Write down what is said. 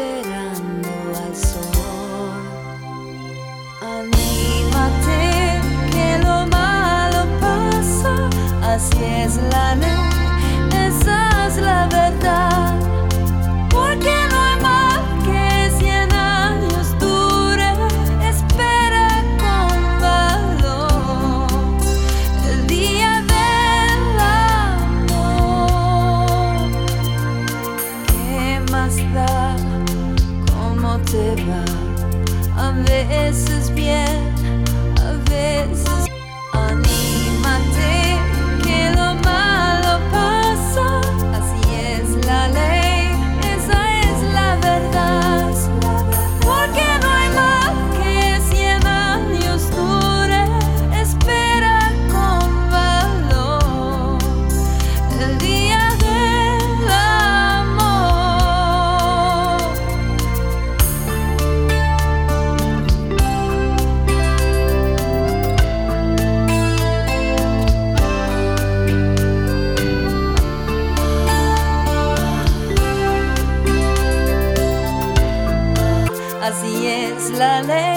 esperando al sol. Anímate que lo malo pasa, así es la ley, esa es la verdad. Porque no hay mal que 100 años dure, espera con valor el día del amor. ¿Qué más da cómo te va? A veces bien, a veces. Anímate que lo malo pasa, así es la ley, esa es la verdad. Porque no hay mal que 100 años dure, espera con valor el día del amor. Así es la ley.